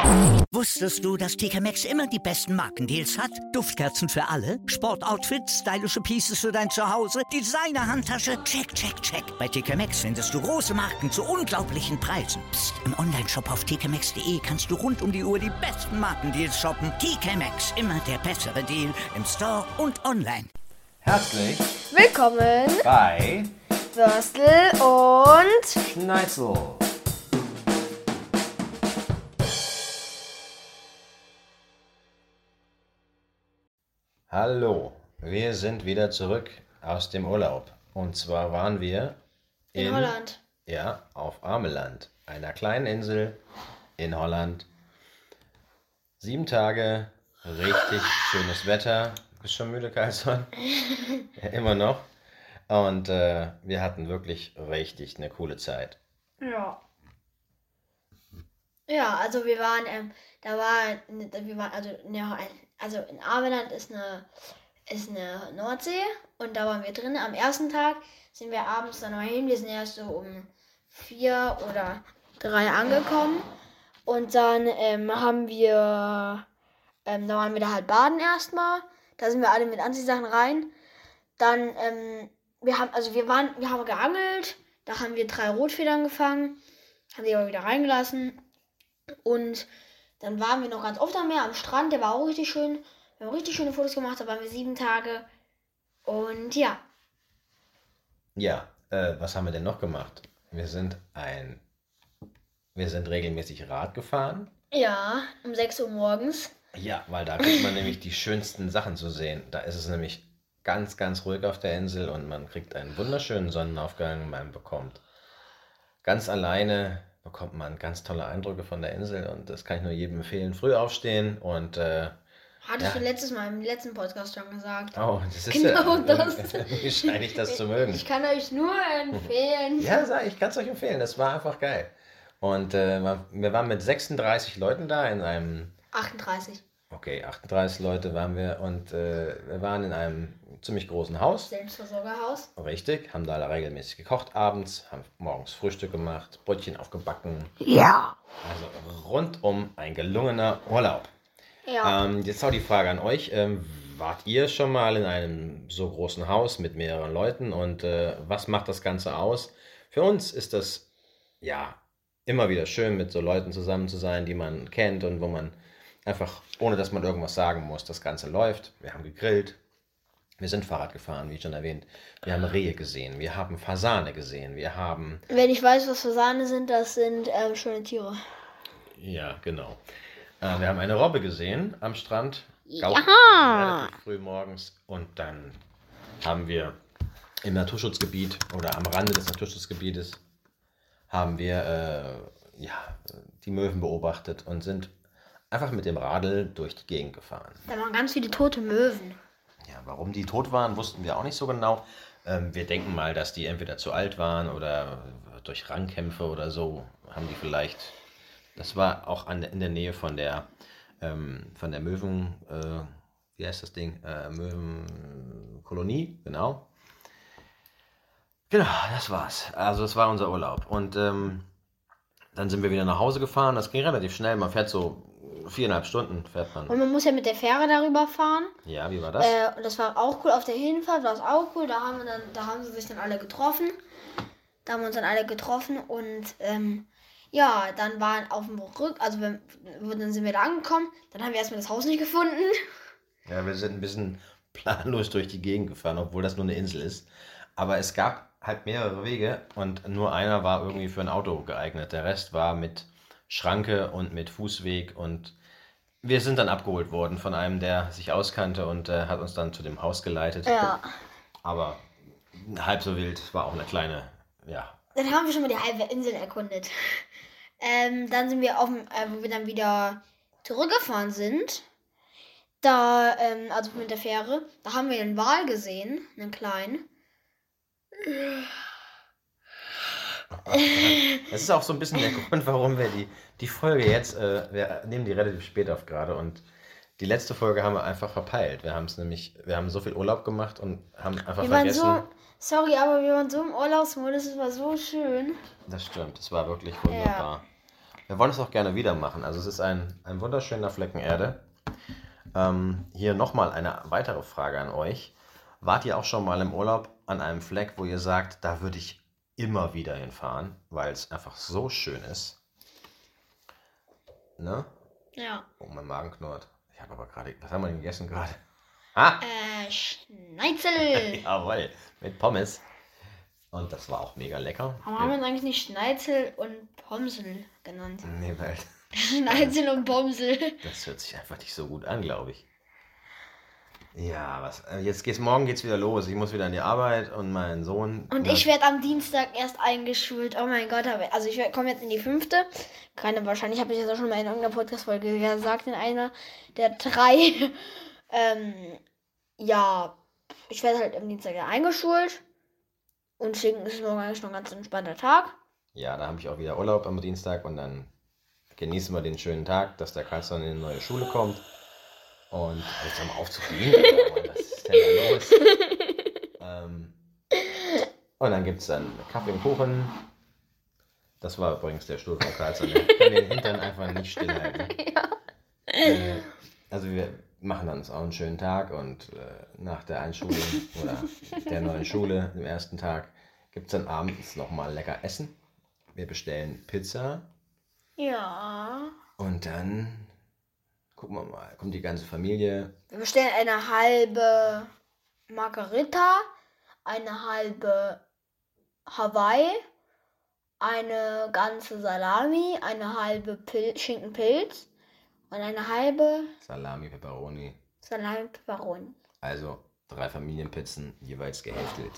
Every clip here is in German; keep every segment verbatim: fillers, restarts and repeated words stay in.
Wusstest du, dass T K Maxx immer die besten Markendeals hat? Duftkerzen für alle, Sportoutfits, stylische Pieces für dein Zuhause, Designer-Handtasche, check, check, check. Bei T K Maxx findest du große Marken zu unglaublichen Preisen. Psst. Im Onlineshop auf t k maxx punkt d e kannst du rund um die Uhr die besten Markendeals shoppen. T K Maxx, immer der bessere Deal im Store und online. Herzlich willkommen bei Würstel und Schneizel. Hallo, wir sind wieder zurück aus dem Urlaub. Und zwar waren wir in, in Holland. Ja, auf Ameland, einer kleinen Insel in Holland. Sieben Tage, richtig schönes Wetter. Bist schon müde, Karlsson? Ja, immer noch. Und äh, wir hatten wirklich richtig eine coole Zeit. Ja. Ja, also wir waren, ähm, da war, wir waren, also, ne, also in Ameland ist eine, ist eine Nordsee und da waren wir drin. Am ersten Tag sind wir abends dann mal hin, wir sind erst so um vier oder drei angekommen und dann ähm, haben wir, ähm, da waren wir da halt baden erstmal, da sind wir alle mit Anziehsachen rein. Dann, ähm, wir haben, also wir waren, wir haben geangelt, da haben wir drei Rotfedern gefangen, haben die aber wieder reingelassen. Und dann waren wir noch ganz oft am Meer, am Strand, der war auch richtig schön. Wir haben richtig schöne Fotos gemacht, da waren wir sieben Tage. Und ja. Ja, äh, was haben wir denn noch gemacht? Wir sind ein, wir sind regelmäßig Rad gefahren. Ja, um sechs Uhr morgens. Ja, weil da kriegt man nämlich die schönsten Sachen zu sehen. Da ist es nämlich ganz, ganz ruhig auf der Insel und man kriegt einen wunderschönen Sonnenaufgang. Man bekommt ganz alleine bekommt man ganz tolle Eindrücke von der Insel und das kann ich nur jedem empfehlen. Früh aufstehen und äh, hattest ja. du letztes Mal im letzten Podcast schon gesagt. Oh, das ist genau ja, das. Irgendwie scheine ich das zu mögen. Ich kann euch nur empfehlen. Ja, sag, ich kann es euch empfehlen. Das war einfach geil. Und äh, wir waren mit sechsunddreißig Leuten da in einem... achtunddreißig. Okay, achtunddreißig Leute waren wir und äh, wir waren in einem ziemlich großen Haus. Selbstversorgerhaus. Richtig, haben da regelmäßig gekocht abends, haben morgens Frühstück gemacht, Brötchen aufgebacken. Ja. Also rundum ein gelungener Urlaub. Ja. Ähm, jetzt auch die Frage an euch. Ähm, wart ihr schon mal in einem so großen Haus mit mehreren Leuten und äh, was macht das Ganze aus? Für uns ist das ja immer wieder schön, mit so Leuten zusammen zu sein, die man kennt und wo man einfach, ohne dass man irgendwas sagen muss, das Ganze läuft. Wir haben gegrillt, wir sind Fahrrad gefahren, wie schon erwähnt. Wir haben Rehe gesehen, wir haben Fasane gesehen, wir haben... Wenn ich weiß, was Fasane sind, das sind ähm, schöne Tiere. Ja, genau. Äh, wir haben eine Robbe gesehen am Strand. Ja. Relativ früh morgens. Und dann haben wir im Naturschutzgebiet oder am Rande des Naturschutzgebietes haben wir äh, ja, die Möwen beobachtet und sind einfach mit dem Radl durch die Gegend gefahren. Da waren ganz viele tote Möwen. Ja, warum die tot waren, wussten wir auch nicht so genau. Ähm, wir denken mal, dass die entweder zu alt waren oder durch Rangkämpfe oder so haben die vielleicht... Das war auch an, in der Nähe von der, ähm, von der Möwen... Äh, wie heißt das Ding? Äh, Möwenkolonie, genau. Genau, das war's. Also das war unser Urlaub. Und ähm, dann sind wir wieder nach Hause gefahren. Das ging relativ schnell. Man fährt so viereinhalb Stunden fährt man. Und man muss ja mit der Fähre darüber fahren. Ja, wie war das? Äh, und das war auch cool. Auf der Hinfahrt war es auch cool. Da haben wir dann, da haben sie sich dann alle getroffen. Da haben wir uns dann alle getroffen und ähm, ja, dann waren auf dem Rück, also wir, dann sind wir da angekommen. Dann haben wir erstmal das Haus nicht gefunden. Ja, wir sind ein bisschen planlos durch die Gegend gefahren, obwohl das nur eine Insel ist. Aber es gab halt mehrere Wege und nur einer war irgendwie für ein Auto geeignet. Der Rest war mit Schranke und mit Fußweg und wir sind dann abgeholt worden von einem, der sich auskannte und äh, hat uns dann zu dem Haus geleitet. Ja. Aber halb so wild, war auch eine kleine, ja. Dann haben wir schon mal die halbe Insel erkundet. Ähm, dann sind wir auf dem, äh, wo wir dann wieder zurückgefahren sind, da, ähm, also mit der Fähre, da haben wir einen Wal gesehen, einen kleinen. Das ist auch so ein bisschen der Grund, warum wir die, die Folge jetzt, äh, wir nehmen die relativ spät auf gerade und die letzte Folge haben wir einfach verpeilt. Wir haben es nämlich, wir haben so viel Urlaub gemacht und haben einfach wir vergessen. Waren so, sorry, aber wir waren so im Urlaubsmodus, es war so schön. Das stimmt, es war wirklich wunderbar. Wir wollen es auch gerne wieder machen. Also es ist ein, ein wunderschöner Flecken Erde. Ähm, hier nochmal eine weitere Frage an euch. Wart ihr auch schon mal im Urlaub an einem Fleck, wo ihr sagt, da würde ich immer wieder hinfahren, weil es einfach so schön ist? Ne? Ja. Oh, mein Magen knurrt. Ich habe aber gerade, was haben wir denn gegessen gerade? Ah! Äh, Schnitzel. Jawohl, mit Pommes. Und das war auch mega lecker. Warum haben wir uns eigentlich nicht Schnitzel und Pomsel genannt? Nee, weil Schnitzel und Pomsel. das hört sich einfach nicht so gut an, glaube ich. Ja, was? Jetzt geht's morgen geht's wieder los. Ich muss wieder an die Arbeit und mein Sohn. Und ne, ich werde am Dienstag erst eingeschult. Oh mein Gott, hab- also ich komme jetzt in die fünfte. Keine, wahrscheinlich habe ich das auch schon mal in irgendeiner Podcast-Folge gesagt, in einer der drei. ähm, ja, ich werde halt am Dienstag ja eingeschult. Und deswegen ist es morgen eigentlich noch ein ganz entspannter Tag. Ja, da habe ich auch wieder Urlaub am Dienstag und dann genießen wir den schönen Tag, dass der Karl dann in eine neue Schule kommt. Und jetzt mal auf zu fliegen. Mann, was ist denn da los? ähm, und dann gibt es dann Kaffee und Kuchen. Das war übrigens der Stuhl von Karlsson. Ich kann den Hintern einfach nicht stillhalten. Ja. Äh, also wir machen dann auch einen schönen Tag und äh, nach der Einschulung oder der neuen Schule, dem ersten Tag, gibt es dann abends nochmal lecker Essen. Wir bestellen Pizza Ja. und dann gucken wir mal, kommt die ganze Familie. Wir bestellen eine halbe Margarita, eine halbe Hawaii, eine ganze Salami, eine halbe Pil Schinkenpilz und eine halbe Salami, Pepperoni. Salami Pepperoni. Also drei Familienpizzen, jeweils gehälftet.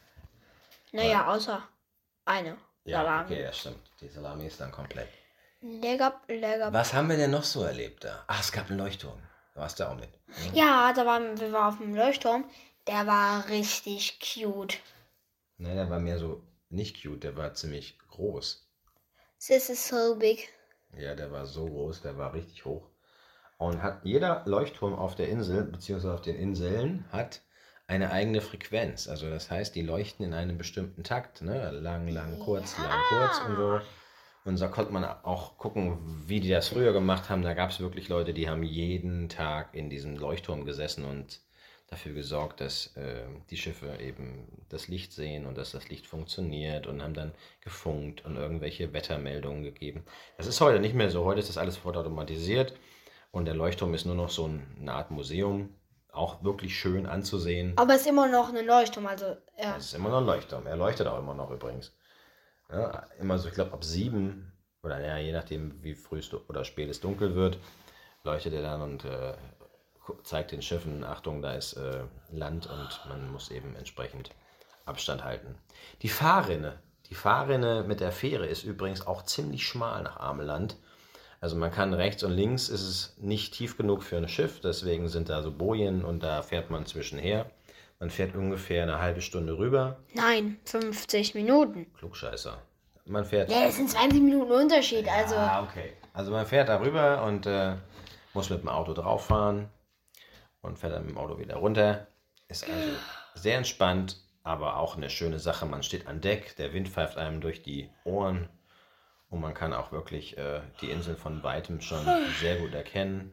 Naja, außer eine Ja, Salami. okay, das stimmt. Die Salami ist dann komplett. Lecker, lecker. Was haben wir denn noch so erlebt da? Ach, es gab einen Leuchtturm. Da warst du auch mit. Ja, da waren wir waren auf dem Leuchtturm. Der war richtig cute. Nein, der war mehr so nicht cute, der war ziemlich groß. This is so big. Ja, der war so groß, der war richtig hoch. Und hat jeder Leuchtturm auf der Insel, beziehungsweise auf den Inseln, hat eine eigene Frequenz. Also das heißt, die leuchten in einem bestimmten Takt, ne? Lang, lang, kurz, lang, kurz und so. Und da konnte man auch gucken, wie die das früher gemacht haben. Da gab es wirklich Leute, die haben jeden Tag in diesem Leuchtturm gesessen und dafür gesorgt, dass äh, die Schiffe eben das Licht sehen und dass das Licht funktioniert und haben dann gefunkt und irgendwelche Wettermeldungen gegeben. Das ist heute nicht mehr so. Heute ist das alles vollautomatisiert und der Leuchtturm ist nur noch so eine Art Museum. Auch wirklich schön anzusehen. Aber es ist immer noch ein Leuchtturm, also ja. Es ist immer noch ein Leuchtturm. Er leuchtet auch immer noch übrigens. Ja, immer so, ich glaube, ab sieben oder ja, je nachdem, wie früh es oder spät es dunkel wird, leuchtet er dann und äh, zeigt den Schiffen, Achtung, da ist äh, Land und man muss eben entsprechend Abstand halten. Die Fahrrinne, die Fahrrinne mit der Fähre ist übrigens auch ziemlich schmal nach Ameland. Also man kann rechts und links, ist es nicht tief genug für ein Schiff, deswegen sind da so Bojen und da fährt man zwischenher. Man fährt ungefähr eine halbe Stunde rüber. Nein, fünfzig Minuten. Klugscheißer. Man fährt... Ja, das sind zwanzig Minuten Unterschied, also. Ah, okay. Also man fährt da rüber und äh, muss mit dem Auto drauf fahren und fährt dann mit dem Auto wieder runter. Ist also sehr entspannt, aber auch eine schöne Sache. Man steht an Deck, der Wind pfeift einem durch die Ohren und man kann auch wirklich äh, die Insel von weitem schon sehr gut erkennen.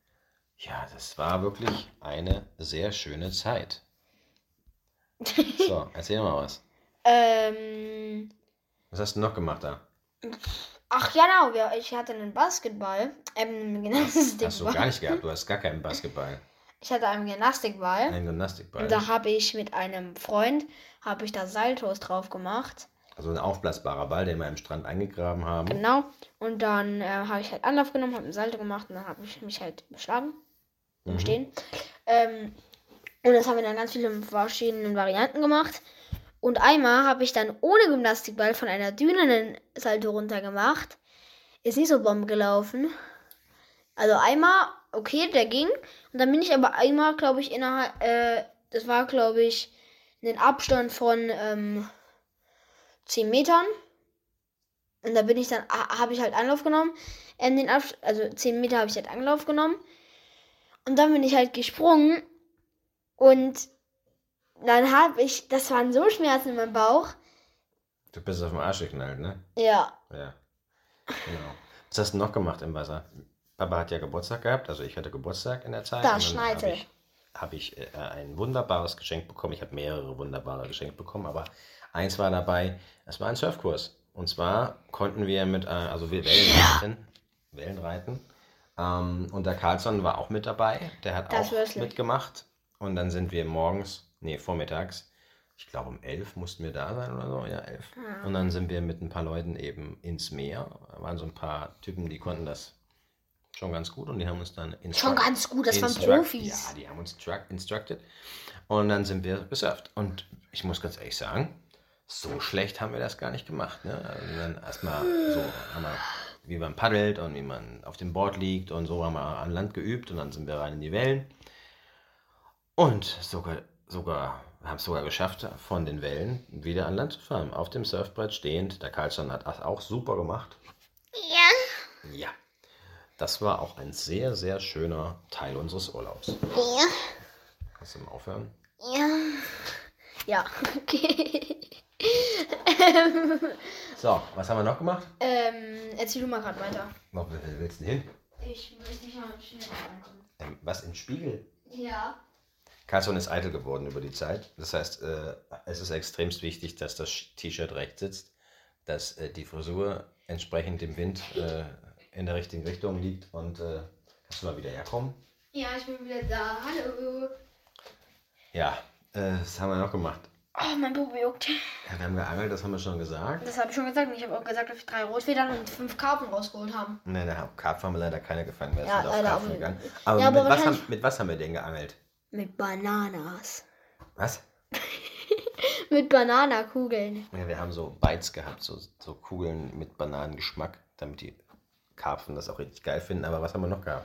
Ja, das war wirklich eine sehr schöne Zeit. So, erzähl mal was. Ähm. Was hast du noch gemacht da? Ach ja, genau, wir- ich hatte einen Basketball. Ähm, einen Gymnastikball. Hast du gar nicht gehabt, du hast gar keinen Basketball. Ich hatte einen Gymnastikball. Einen Gymnastikball. Und da habe ich mit einem Freund, habe ich da Saltos drauf gemacht. Also ein aufblasbarer Ball, den wir im Strand eingegraben haben. Genau. Und dann äh, habe ich halt Anlauf genommen, habe einen Salto gemacht und dann habe ich mich halt geschlagen. Im Mhm. Stehen. Ähm, und das haben wir dann ganz viele verschiedenen Varianten gemacht. Und einmal habe ich dann ohne Gymnastikball von einer Düne einen Salto runter gemacht. Ist nicht so bomb gelaufen. Also einmal, okay, der ging. Und dann bin ich aber einmal, glaube ich, innerhalb, äh, das war, glaube ich, einen Abstand von ähm, zehn Metern. Und da bin ich dann, ha- habe ich halt Anlauf genommen. Ähm, den Abs- also zehn Meter habe ich halt Anlauf genommen. Und dann bin ich halt gesprungen. Und dann habe ich, das waren so Schmerzen in meinem Bauch. Du bist auf den Arsch geknallt, ne? Ja. Ja. Genau. Was hast du noch gemacht im Wasser? Papa hat ja Geburtstag gehabt, also ich hatte Geburtstag in der Zeit. Da und dann schneite. Habe ich, hab ich äh, ein wunderbares Geschenk bekommen. Ich habe mehrere wunderbare Geschenke bekommen, aber eins war dabei, es war ein Surfkurs. Und zwar konnten wir mit, äh, also wir Wellenreiten, Wellenreiten. Ähm, und der Carlson war auch mit dabei, der hat Das auch Würstchen. mitgemacht. Und dann sind wir morgens, nee, vormittags, ich glaube um elf mussten wir da sein oder so, ja, elf. Ja. Und dann sind wir mit ein paar Leuten eben ins Meer. Da waren so ein paar Typen, die konnten das schon ganz gut und die haben uns dann instru- Schon ganz gut, das waren instruct- Profis. Ja, die haben uns instruct- instructed. Und dann sind wir gesurft. Und ich muss ganz ehrlich sagen, so schlecht haben wir das gar nicht gemacht. Ne? Also dann erstmal so, haben wir, wie man paddelt und wie man auf dem Board liegt und so haben wir an Land geübt und dann sind wir rein in die Wellen. Und sogar, sogar haben es sogar geschafft, von den Wellen wieder an Land zu fahren. Auf dem Surfbrett stehend. Der Carlson hat das auch super gemacht. Ja. Ja, das war auch ein sehr, sehr schöner Teil unseres Urlaubs. Ja. Kannst du mal aufhören? Ja. Ja, okay. So, was haben wir noch gemacht? ähm, erzähl du mal gerade weiter. Wo willst du denn hin? Ich möchte nicht mal schnell ankommen. Ähm, was, in Spiegel? Ja. Carlson ist eitel geworden über die Zeit. Das heißt, äh, es ist extremst wichtig, dass das T-Shirt recht sitzt, dass äh, die Frisur entsprechend dem Wind äh, in der richtigen Richtung liegt. Und äh, kannst du mal wieder herkommen? Ja, ich bin wieder da. Hallo. Ja, äh, was haben wir noch gemacht? Oh, mein Popo juckt. Ja, wir haben geangelt, das haben wir schon gesagt. Das habe ich schon gesagt. Und ich habe auch gesagt, dass wir drei Rotfedern und fünf Karpfen rausgeholt haben. Nein, da Karpfen haben wir leider keine gefangen. Wir Ja, sind auf leider Karpfen auch. gegangen. Aber, Ja, aber mit, was haben, wahrscheinlich- mit was haben wir denn geangelt? Mit Bananas. Was? Mit Bananakugeln. Ja, wir haben so Bites gehabt, so, so Kugeln mit Bananengeschmack, damit die Karpfen das auch richtig geil finden. Aber was haben wir noch gehabt?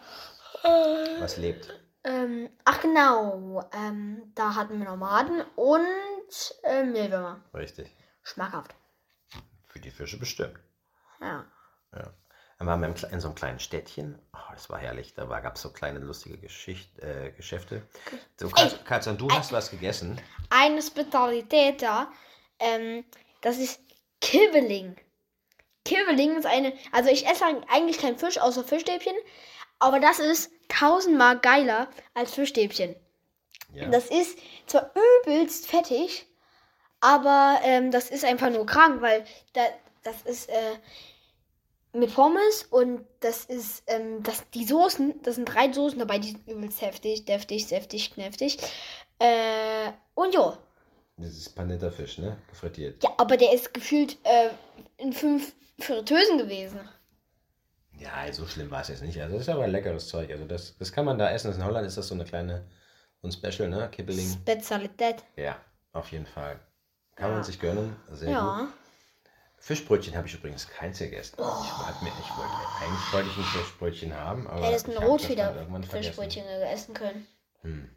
Was lebt? Ähm, ach genau. Ähm, da hatten wir Nomaden und äh, Mehlwürmer. Richtig. Schmackhaft. Für die Fische bestimmt. Ja. Ja. Dann waren wir im, Kle- in so einem kleinen Städtchen. Oh, das war herrlich. Da gab es so kleine lustige Geschicht, äh, Geschäfte. So, Katz- Katze, du hast was gegessen. Eine Spezialität da, ähm, das ist Kibbeling. Kibbeling ist eine, also ich esse eigentlich keinen Fisch außer Fischstäbchen, aber das ist tausendmal geiler als Fischstäbchen. Ja. Das ist zwar übelst fettig, aber ähm, das ist einfach nur krank, weil da, das ist äh, mit Pommes und das ist, ähm, das, die Soßen, das sind drei Soßen dabei, die sind übelst heftig, deftig, säftig, knäftig. Äh, und jo. Das ist Panetta-Fisch, ne? Frittiert. Ja, aber der ist gefühlt äh, in fünf Fritteusen gewesen. Ja, so schlimm war es jetzt nicht. Also das ist aber ein leckeres Zeug. Also das, das kann man da essen. In Holland ist das so eine kleine, so ein Special, ne? Kibbeling. Spezialität. Ja, auf jeden Fall. Kann Ja. man sich gönnen. Sehr Ja. gut. Fischbrötchen habe ich übrigens keins gegessen. Ich, wollte mir, ich wollte, eigentlich wollte ich ein Fischbrötchen haben, aber Hättest ich ein hab das dann irgendwann Rotfeder-Fischbrötchen essen können. vergessen.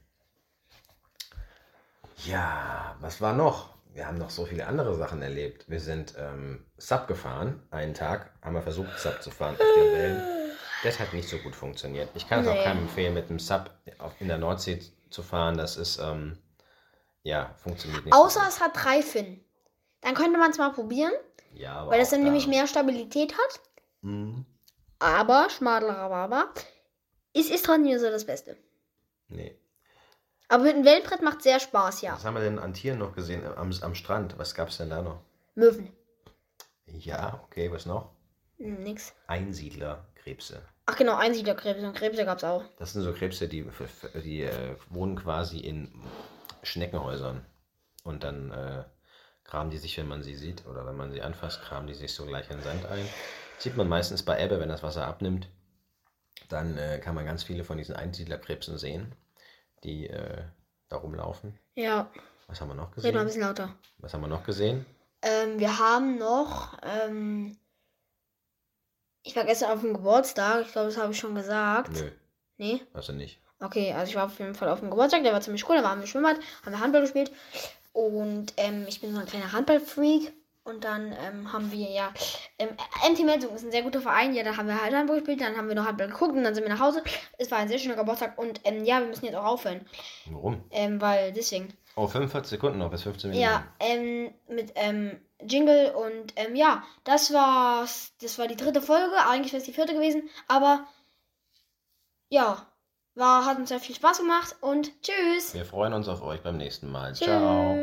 Ja, was war noch? Wir haben noch so viele andere Sachen erlebt. Wir sind ähm, Sub gefahren. Einen Tag haben wir versucht, Sub zu fahren auf den Wellen. Das hat nicht so gut funktioniert. Ich kann es auch Nee. keinem empfehlen, mit dem Sub auf, in der Nordsee zu fahren. Das ist, ähm, ja, funktioniert nicht. Außer so es hat drei Finnen. Dann könnte man es mal probieren, gut. Ja, aber weil das auch dann da- nämlich mehr Stabilität hat. Mhm. Aber, Schmadlerababa, es ist trotzdem nicht so das Beste. Nee. Aber mit dem Wellenbrett macht sehr Spaß, ja. Was haben wir denn an Tieren noch gesehen am, am Strand? Was gab es denn da noch? Möwen. Ja, okay, was noch? Hm, nix. Einsiedlerkrebse. Ach genau, Einsiedlerkrebse und Krebse gab's auch. Das sind so Krebse, die, die äh, wohnen quasi in Schneckenhäusern. Und dann äh, graben die sich, wenn man sie sieht oder wenn man sie anfasst, graben die sich so gleich in den Sand ein. Sieht man meistens bei Ebbe, wenn das Wasser abnimmt. Dann äh, kann man ganz viele von diesen Einsiedlerkrebsen sehen, die äh, da rumlaufen. Ja, Was haben wir noch red mal ein gesehen? bisschen lauter. Was haben wir noch gesehen? Ähm, wir haben noch, ähm, ich war gestern auf dem Geburtstag, ich glaube, das habe ich schon gesagt. Nö, Nee? also nicht. Okay, also ich war auf jeden Fall auf dem Geburtstag, der war ziemlich cool, da waren wir im Schwimmbad, haben wir Handball gespielt und ähm, ich bin so ein kleiner Handballfreak Und dann ähm, haben wir ja, ähm, M T Melsung ist ein sehr guter Verein, ja, da haben wir halt Handball gespielt, dann haben wir noch Handball geguckt und dann sind wir nach Hause. Es war ein sehr schöner Geburtstag und ähm, ja, wir müssen jetzt auch aufhören. Warum? Ähm, weil deswegen. Oh, fünfundvierzig Sekunden noch bis fünfzehn Minuten. Ja, ähm, mit ähm, Jingle und ähm, ja, das war's. Das war die dritte Folge, eigentlich wäre es die vierte gewesen, aber ja, war, hat uns sehr viel Spaß gemacht und tschüss. Wir freuen uns auf euch beim nächsten Mal. Tschüss. Ciao.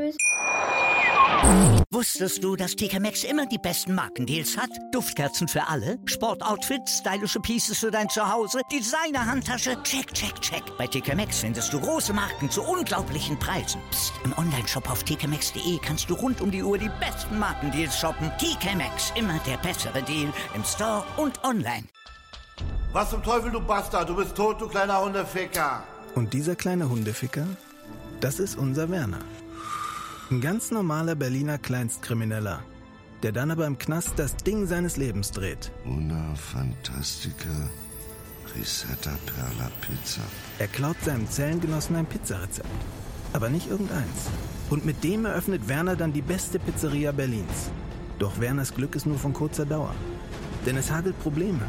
Wusstest du, dass T K Maxx immer die besten Markendeals hat? Duftkerzen für alle, Sportoutfits, stylische Pieces für dein Zuhause, Designer-Handtasche, check, check, check. Bei T K Maxx findest du große Marken zu unglaublichen Preisen. Psst. Im Onlineshop auf t k maxx punkt d e kannst du rund um die Uhr die besten Markendeals shoppen. T K Maxx, immer der bessere Deal im Store und online. Was zum Teufel, du Bastard? Du bist tot, du kleiner Hundeficker. Und dieser kleine Hundeficker, das ist unser Werner. Ein ganz normaler Berliner Kleinstkrimineller, der dann aber im Knast das Ding seines Lebens dreht. Una Fantastica Risetta Perla Pizza. Er klaut seinem Zellengenossen ein Pizzarezept, aber nicht irgendeins. Und mit dem eröffnet Werner dann die beste Pizzeria Berlins. Doch Werners Glück ist nur von kurzer Dauer, denn es hagelt Probleme.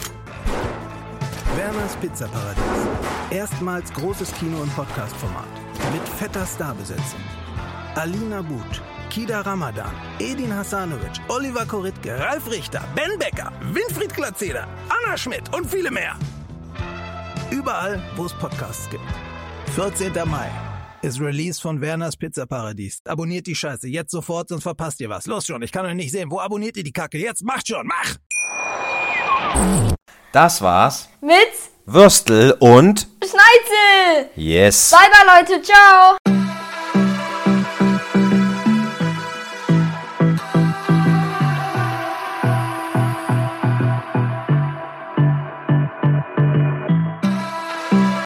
Werners Pizzaparadies. Erstmals großes Kino- und Podcast-Format. Mit fetter Starbesetzung. Alina But, Kida Ramadan, Edin Hasanovic, Oliver Koritke, Ralf Richter, Ben Becker, Winfried Glatzeder, Anna Schmidt und viele mehr. Überall, wo es Podcasts gibt. vierzehnten Mai ist Release von Werners Pizzaparadies. Abonniert die Scheiße jetzt sofort, sonst verpasst ihr was. Los schon, ich kann euch nicht sehen. Wo abonniert ihr die Kacke? Jetzt macht schon, mach! Das war's. Mit Würstel und Schneizel. Yes. Bye bye Leute, ciao.